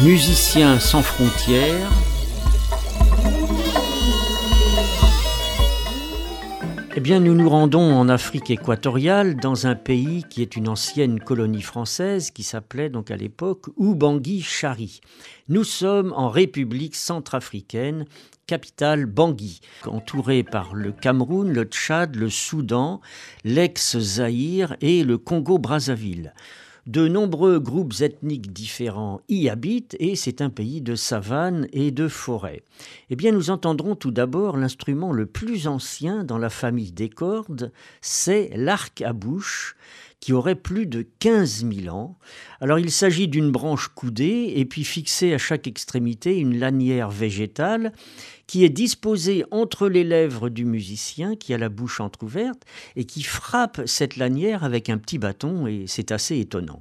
Musiciens sans frontières, eh bien, nous nous rendons en Afrique équatoriale, dans un pays qui est une ancienne colonie française, qui s'appelait donc à l'époque Ubangui-Chari. Nous sommes en République centrafricaine, capitale Bangui, entourée par le Cameroun, le Tchad, le Soudan, l'ex-Zaïre et le Congo-Brazzaville. De nombreux groupes ethniques différents y habitent et c'est un pays de savane et de forêt. Eh bien, nous entendrons tout d'abord l'instrument le plus ancien dans la famille des cordes, c'est l'arc à bouche, qui aurait plus de 15 000 ans. Alors, il s'agit d'une branche coudée et puis fixée à chaque extrémité une lanière végétale qui est disposée entre les lèvres du musicien qui a la bouche entrouverte et qui frappe cette lanière avec un petit bâton et c'est assez étonnant.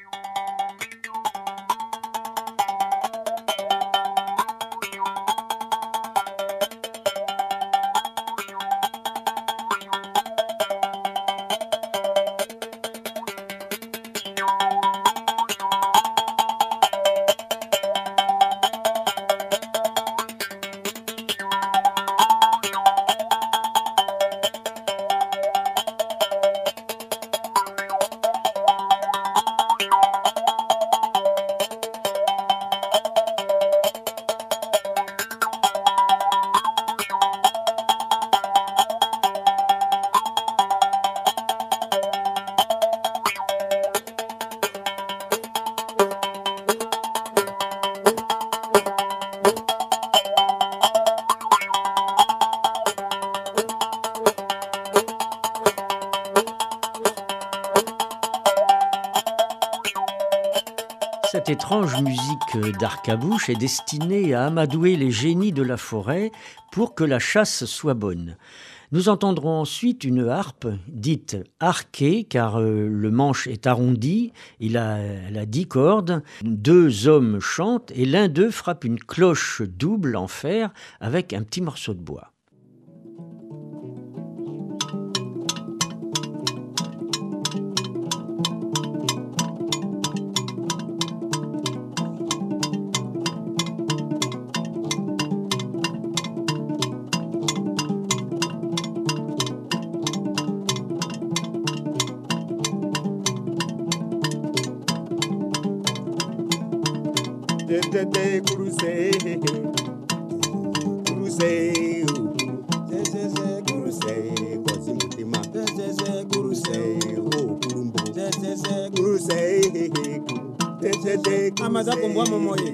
Cette étrange musique d'arc-à-bouche est destinée à amadouer les génies de la forêt pour que la chasse soit bonne. Nous entendrons ensuite une harpe dite arquée car le manche est arrondi, elle a 10 cordes, 2 hommes chantent et l'un d'eux frappe une cloche double en fer avec un petit morceau de bois. Amaza kumbwa momoye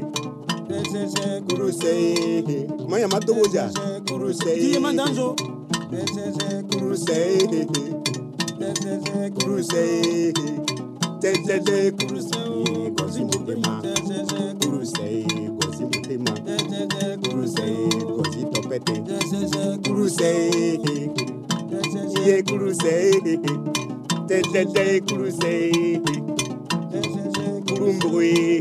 kuruse maya matoja kuruse tiye mandanzo kuruse kuruse tete kuruse gozi mutema kuruse gozi mutema kuruse gozi topete kuruse ye kuruse tete kuruse Kurumbui,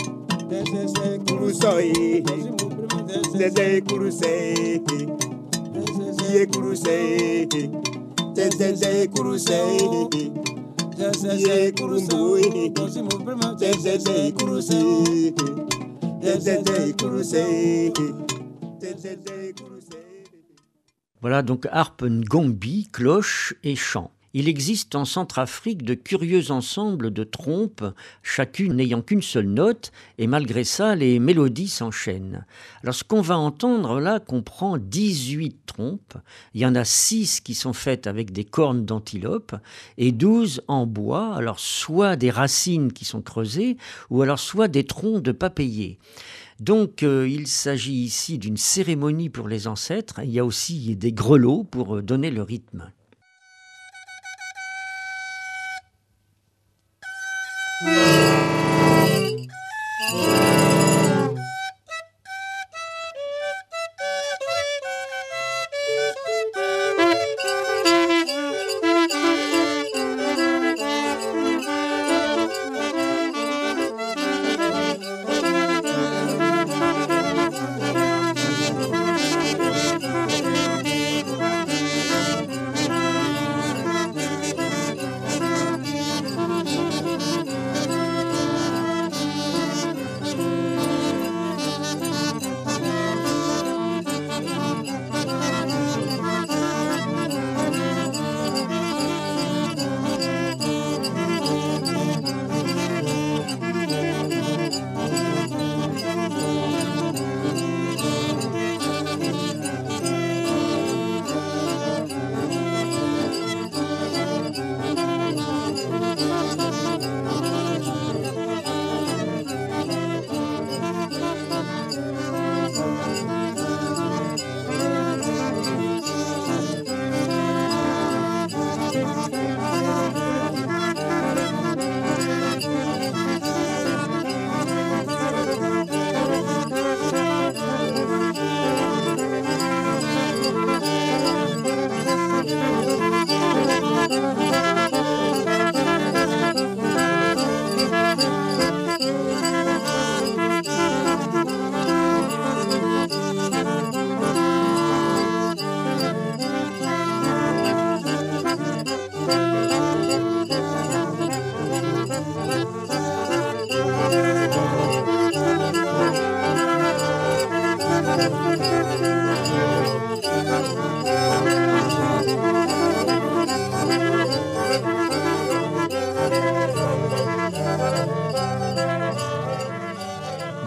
kurusoi, tete kurusei, ye kurusei, tete kurusei, ye kurumbui, tete kurusei, tete kurusei, tete kurusei. Voilà donc harpe ngombi, cloche et chant. Il existe en Centrafrique de curieux ensembles de trompes, chacune n'ayant qu'une seule note, et malgré ça, les mélodies s'enchaînent. Alors ce qu'on va entendre là comprend 18 trompes. Il y en a 6 qui sont faites avec des cornes d'antilope et 12 en bois, alors soit des racines qui sont creusées, ou alors soit des troncs de papayer. Donc il s'agit ici d'une cérémonie pour les ancêtres. Il y a aussi des grelots pour donner le rythme.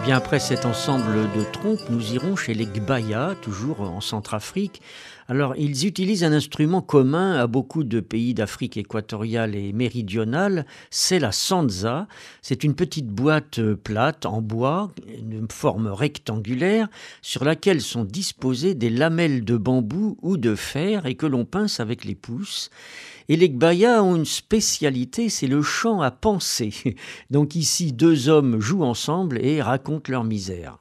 Bien après cet ensemble de trompes, nous irons chez les Gbaya, toujours en Centrafrique. Alors, ils utilisent un instrument commun à beaucoup de pays d'Afrique équatoriale et méridionale, c'est la sanza. C'est une petite boîte plate en bois, de forme rectangulaire, sur laquelle sont disposées des lamelles de bambou ou de fer et que l'on pince avec les pouces. Et les Gbaya ont une spécialité, c'est le chant à penser. Donc ici, deux hommes jouent ensemble et racontent leur misère.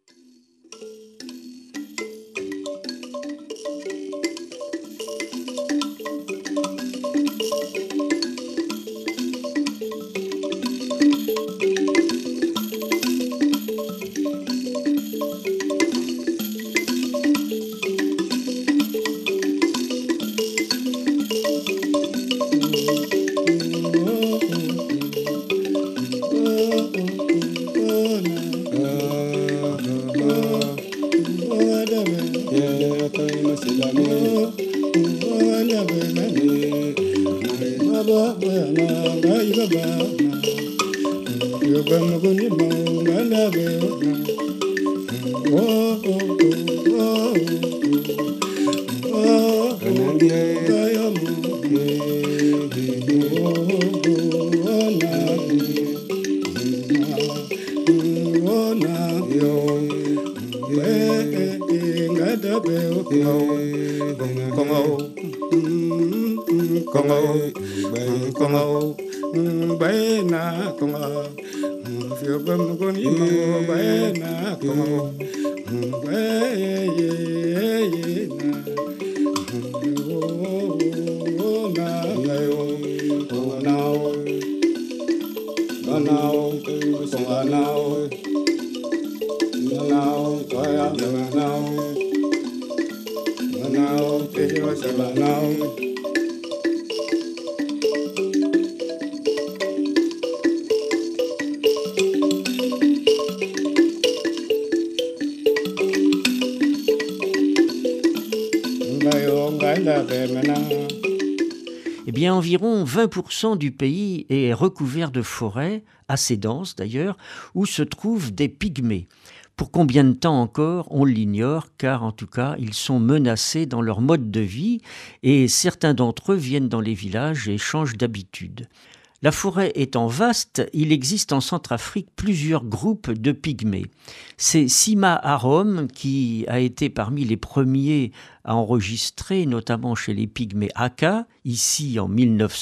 Eh bien, environ 20% du pays est recouvert de forêts, assez denses d'ailleurs, où se trouvent des pygmées. Pour combien de temps encore, on l'ignore, car en tout cas, ils sont menacés dans leur mode de vie et certains d'entre eux viennent dans les villages et changent d'habitude. La forêt étant vaste, il existe en Centrafrique plusieurs groupes de pygmées. C'est Sima Arom qui a été parmi les premiers à enregistrer, notamment chez les pygmées Aka, ici en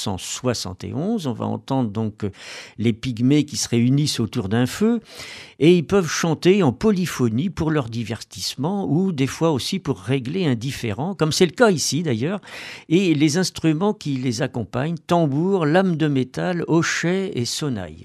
1971. On va entendre donc les pygmées qui se réunissent autour d'un feu et ils peuvent chanter en polyphonie pour leur divertissement ou des fois aussi pour régler un différend, comme c'est le cas ici d'ailleurs. Et les instruments qui les accompagnent, tambour, lame de métal, hochet et sonaille.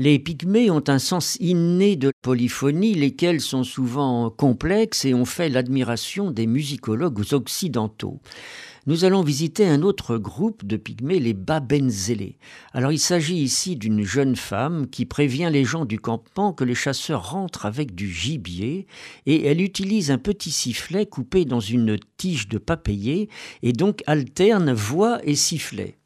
Les pygmées ont un sens inné de polyphonie, lesquels sont souvent complexes et ont fait l'admiration des musicologues occidentaux. Nous allons visiter un autre groupe de pygmées, les Babenzélé. Alors il s'agit ici d'une jeune femme qui prévient les gens du campement que les chasseurs rentrent avec du gibier et elle utilise un petit sifflet coupé dans une tige de papayer et donc alterne voix et sifflet.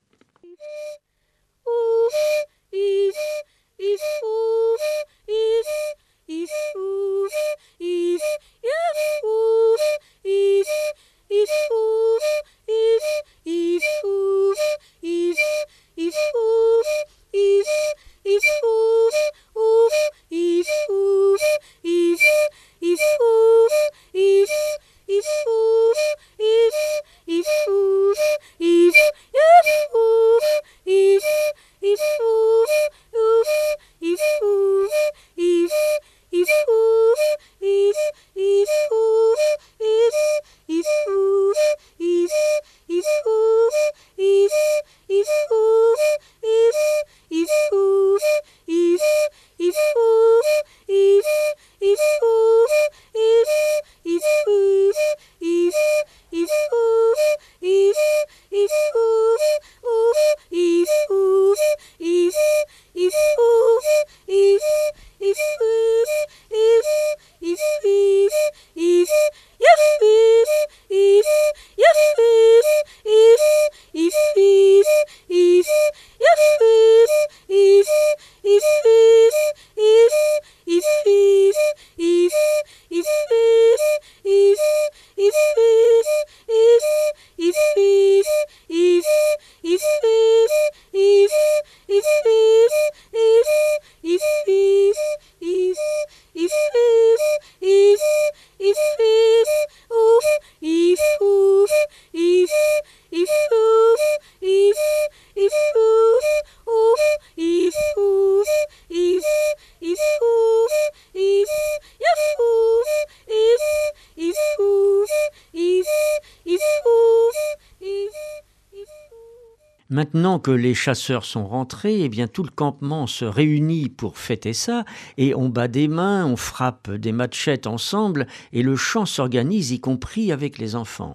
Maintenant que les chasseurs sont rentrés, eh bien tout le campement se réunit pour fêter ça et on bat des mains, on frappe des matchettes ensemble et le chant s'organise y compris avec les enfants.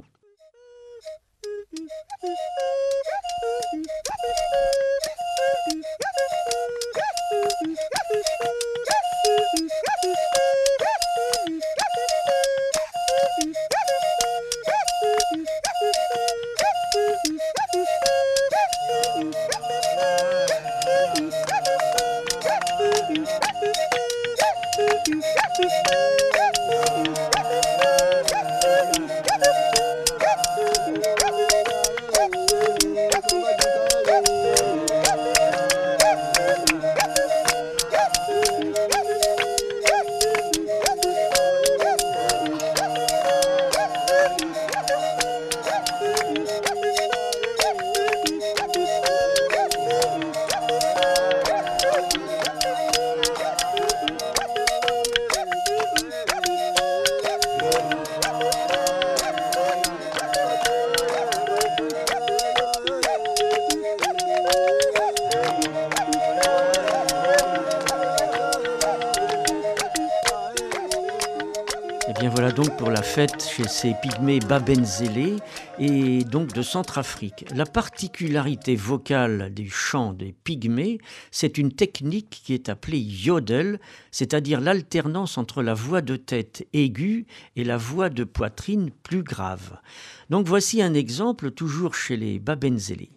Eh bien voilà donc pour la fête chez ces pygmées Babenzélé et donc de Centrafrique. La particularité vocale du chant des pygmées, c'est une technique qui est appelée yodel, c'est-à-dire l'alternance entre la voix de tête aiguë et la voix de poitrine plus grave. Donc voici un exemple toujours chez les Babenzélé.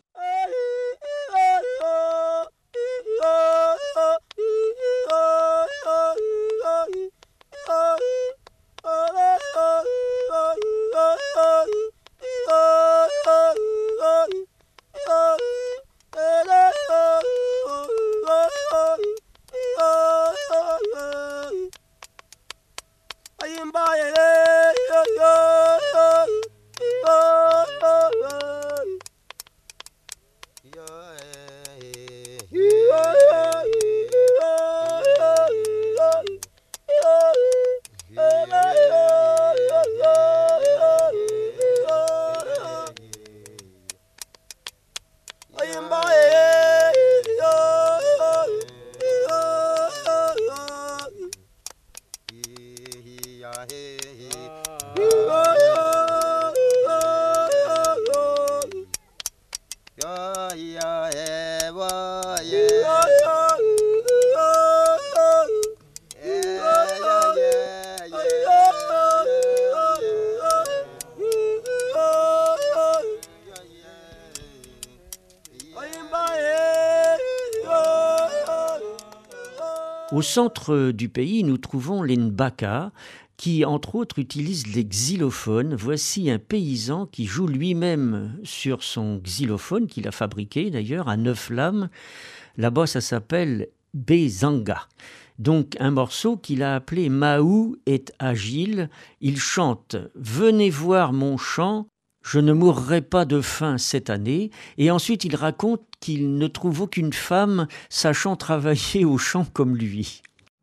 Au centre du pays, nous trouvons les Nbaka, qui, entre autres, utilise les xylophones. Voici un paysan qui joue lui-même sur son xylophone, qu'il a fabriqué d'ailleurs, à 9 lames. Là-bas, ça s'appelle Bezanga. Donc, un morceau qu'il a appelé Mahou est agile. Il chante « Venez voir mon chant, je ne mourrai pas de faim cette année ». Et ensuite, il raconte qu'il ne trouve aucune femme sachant travailler au champ comme lui.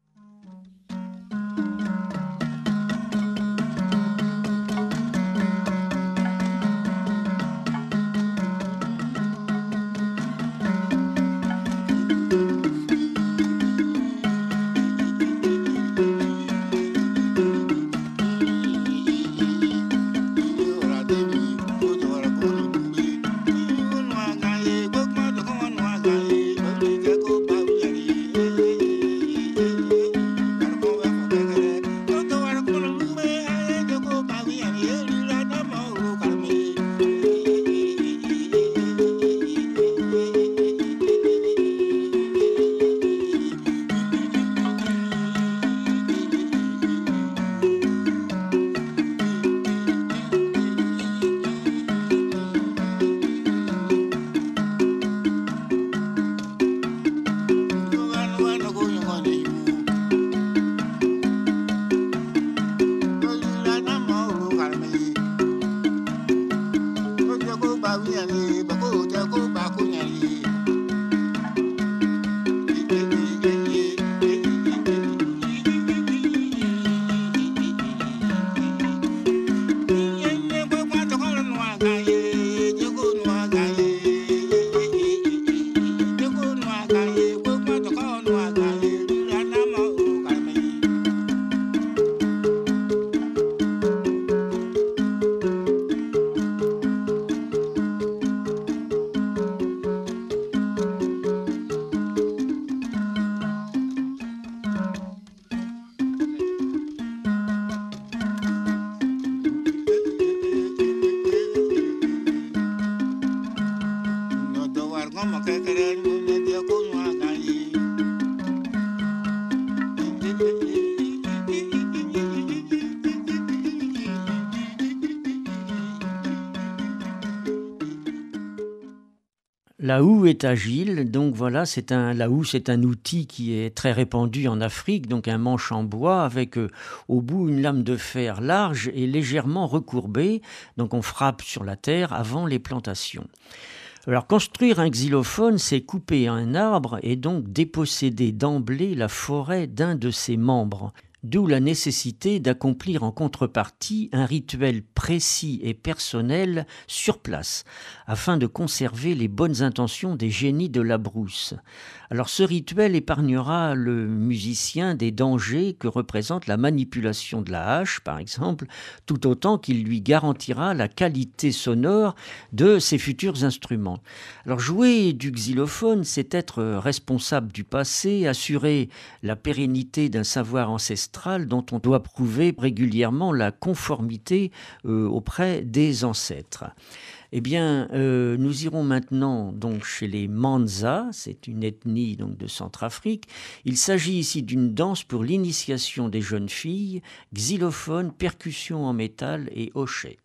La houe est agile, donc voilà, la houe c'est un outil qui est très répandu en Afrique, donc un manche en bois avec au bout une lame de fer large et légèrement recourbée, donc on frappe sur la terre avant les plantations. Alors construire un xylophone, c'est couper un arbre et donc déposséder d'emblée la forêt d'un de ses membres. D'où la nécessité d'accomplir en contrepartie un rituel précis et personnel sur place, afin de conserver les bonnes intentions des génies de la brousse. Alors ce rituel épargnera le musicien des dangers que représente la manipulation de la hache, par exemple, tout autant qu'il lui garantira la qualité sonore de ses futurs instruments. Alors jouer du xylophone, c'est être responsable du passé, assurer la pérennité d'un savoir ancestral dont on doit prouver régulièrement la conformité auprès des ancêtres. Eh bien, nous irons maintenant donc chez les Manza, c'est une ethnie donc de Centrafrique. Il s'agit ici d'une danse pour l'initiation des jeunes filles, xylophone, percussion en métal et hochet.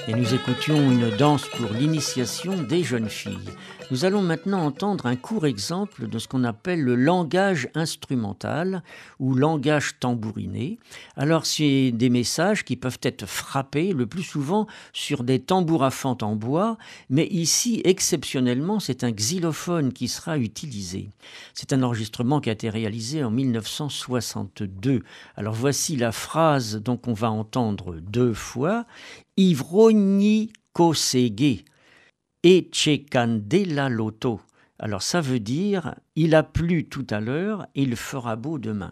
Et nous écoutions une danse pour l'initiation des jeunes filles. Nous allons maintenant entendre un court exemple de ce qu'on appelle le langage instrumental ou langage tambouriné. Alors, c'est des messages qui peuvent être frappés le plus souvent sur des tambours à fente en bois, mais ici, exceptionnellement, c'est un xylophone qui sera utilisé. C'est un enregistrement qui a été réalisé en 1962. Alors, voici la phrase donc on va entendre 2 fois. Ivrogni kosege. Eche candela loto. Alors ça veut dire il a plu tout à l'heure et il fera beau demain.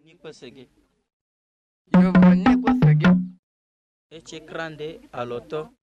Eche grande à loto.